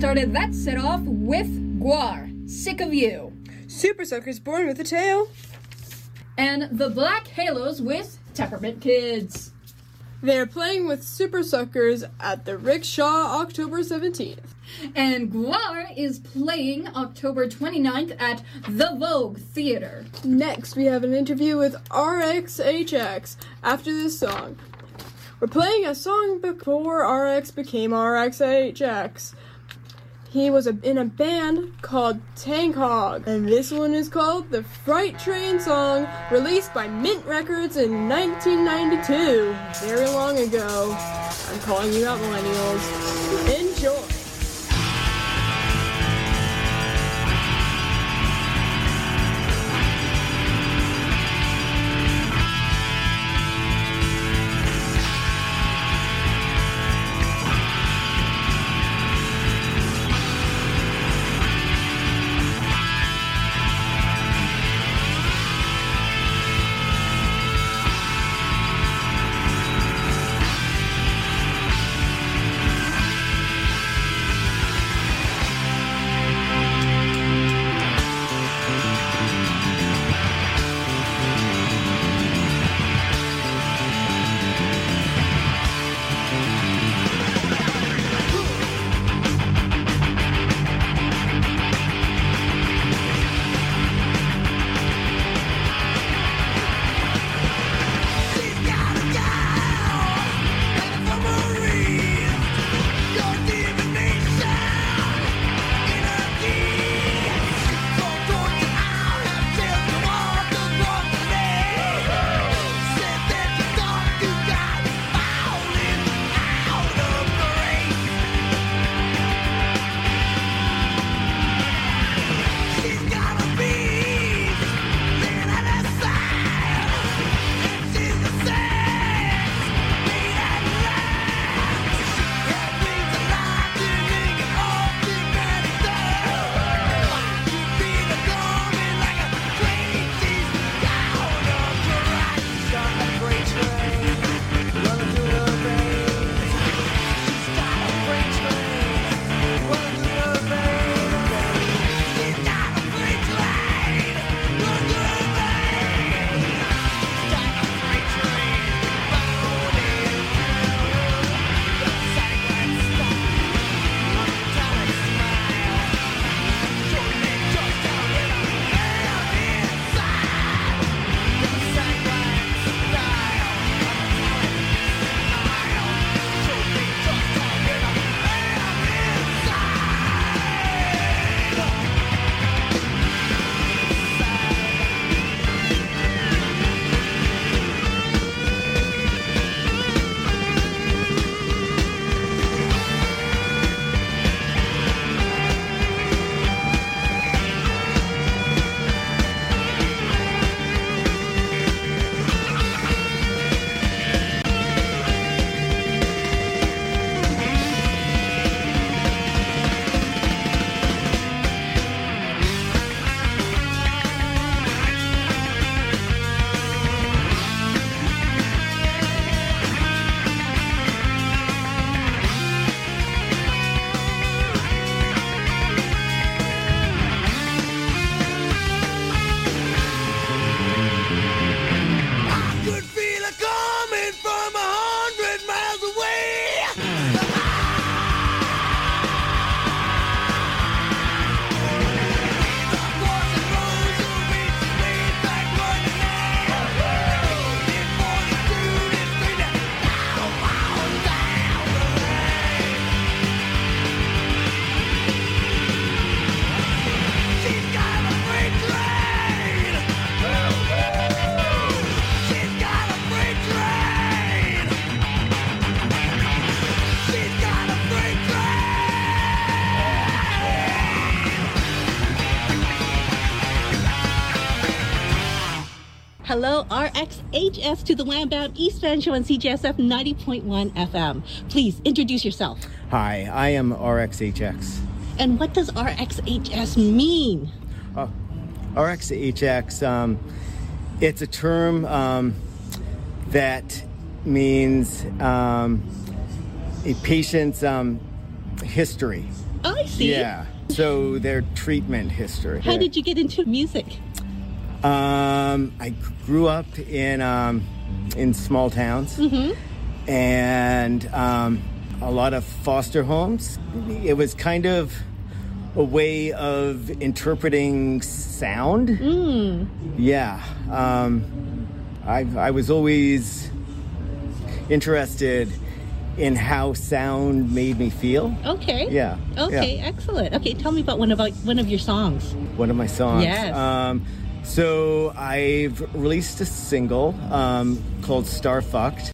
started that set off with Guar, Sick of You. Super Suckers Born with a Tail. And the Black Halos with Temperament Kids. They're playing with Super Suckers at the Rickshaw October 17th. And Guar is playing October 29th at the Vogue Theater. Next, we have an interview with RXHX after this song. We're playing a song before RX became RXHX. He was in a band called Tank Hog, and this one is called the Fright Train Song, released by Mint Records in 1992, very long ago. I'm calling you out, millennials. Enjoy! Hello, RXHS to the Landbound East Van Show on CJSF 90.1 FM. Please introduce yourself. Hi, I am RXHX. And what does RXHS mean? RXHX, it's a term that means a patient's history. I see. Yeah. So their treatment history. How did you get into music? I grew up in small towns, and a lot of foster homes. It was kind of a way of interpreting sound. Yeah. I was always interested in how sound made me feel. Okay. Yeah. Okay, excellent. Okay, tell me about one of your songs. One of my songs. Yes. So I've released a single called Star Fucked.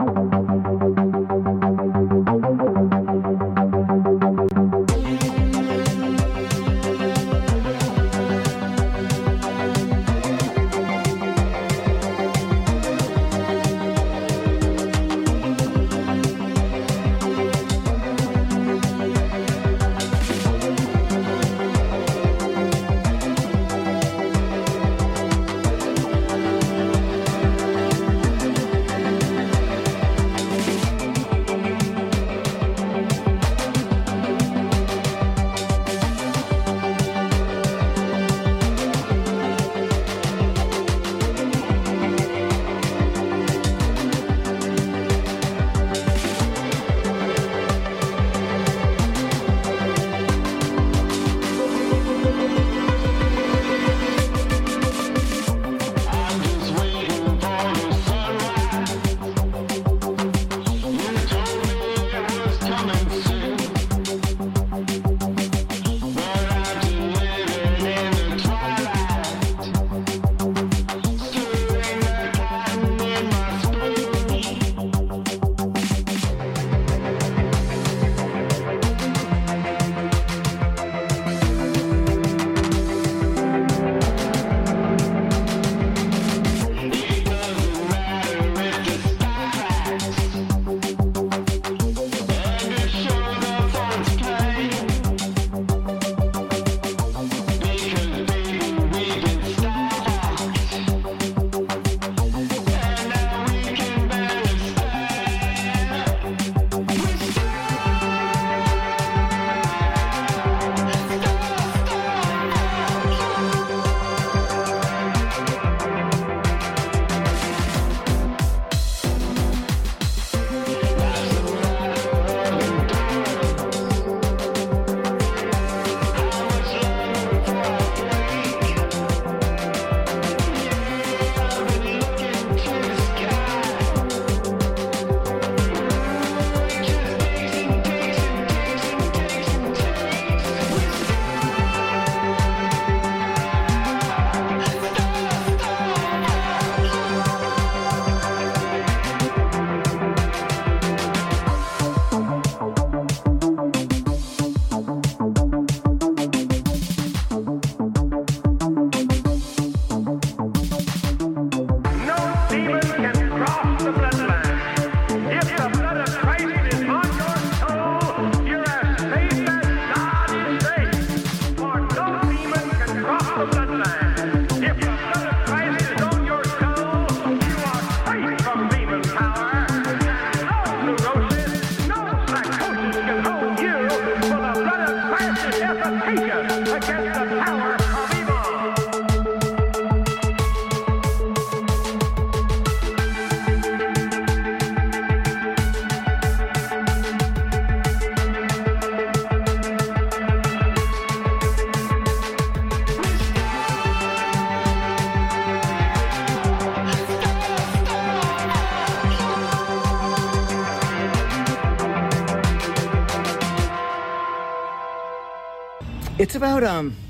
It's about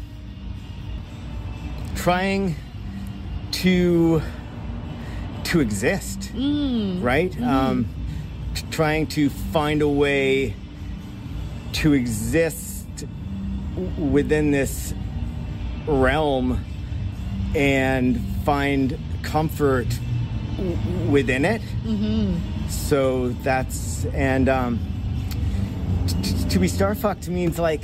trying to exist, right? Trying to find a way to exist within this realm and find comfort within it. So that's, and to be star-fucked means like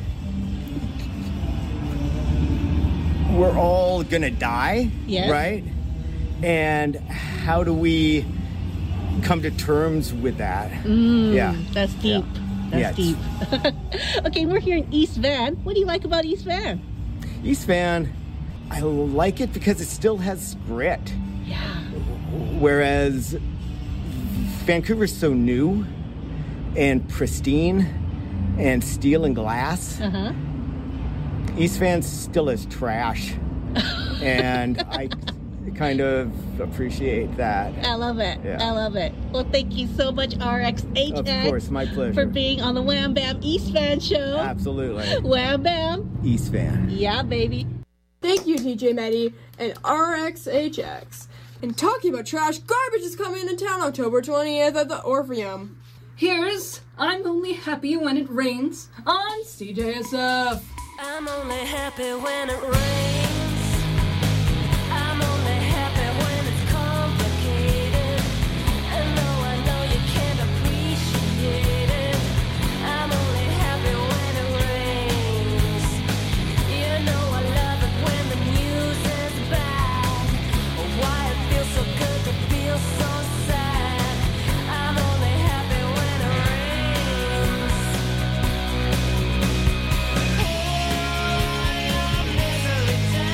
we're all gonna die, Yes. right? And how do we come to terms with that? Yeah. That's deep. That's deep. Okay, we're here in East Van. What do you like about East Van? East Van, I like it because it still has grit. Yeah. Whereas Vancouver's so new and pristine and steel and glass. Uh-huh. East Van still is trash. And I kind of appreciate that. I love it. Yeah. I love it. Well, thank you so much, RXHX. Of course, my pleasure. For being on the Wham Bam East Van show. Absolutely. Wham Bam. East Van. Yeah, baby. Thank you, TJ Meddy and RXHX. And talking about trash, Garbage is coming into town October 20th at the Orpheum. Here's I'm Only Happy When It Rains on CJSF. I'm only happy when it rains. I'm only happy when it's complicated. And though I know you can't appreciate it, I'm only happy when it rains. You know I love it when the music's bad. Why it feels so good to feel so sad. I'm only happy when it rains. Misery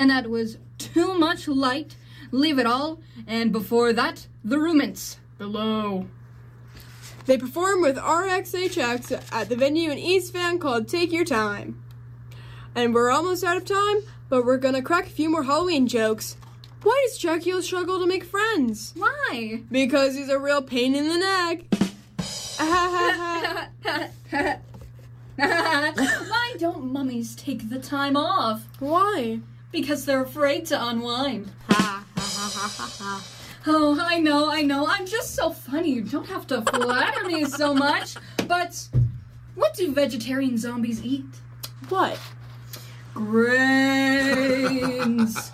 and that was Too Much Light, Leave It All, and before that, The Ruments, Below. They performed with RXHX at the venue in East Van called Take Your Time. And we're almost out of time, but we're gonna crack a few more Halloween jokes. Why does Chucky struggle to make friends? Why? Because he's a real pain in the neck. Why don't mummies take the time off? Why? Because they're afraid to unwind. Oh, I know. I'm just so funny. You don't have to flatter me so much. But what do vegetarian zombies eat? What? Grains.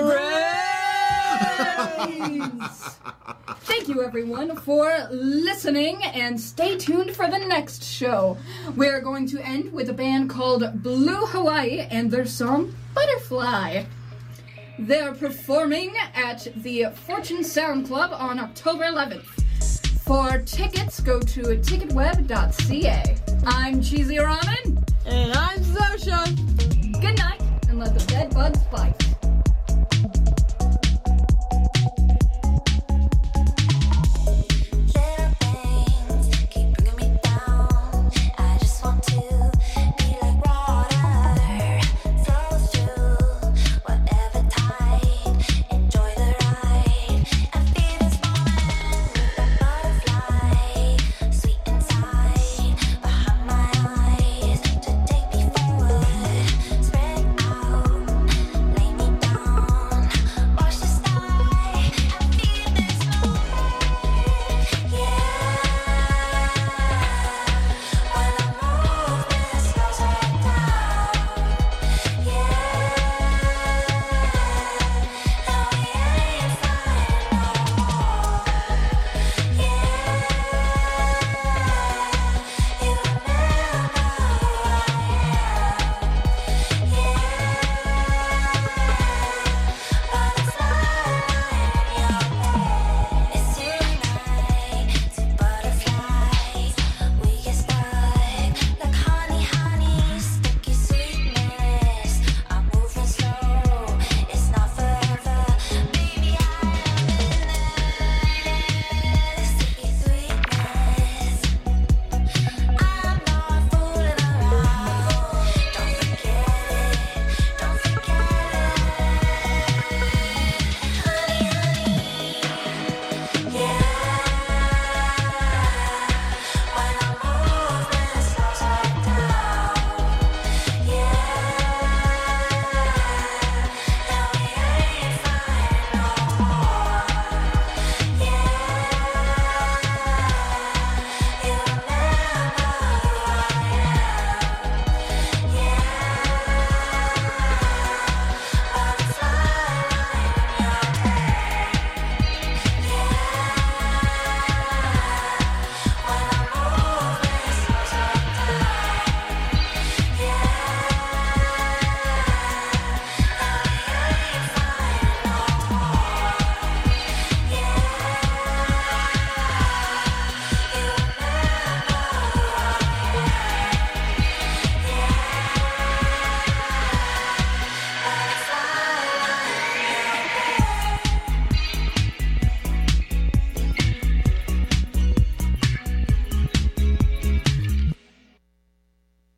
Thank you, everyone, for listening, and stay tuned for the next show. We're going to end with a band called Blue Hawaii and their song Butterfly. They're performing at the Fortune Sound Club on October 11th. For tickets, go to ticketweb.ca. I'm Cheesy Ramen. And I'm Zosha. Good night, and let the dead bugs bite.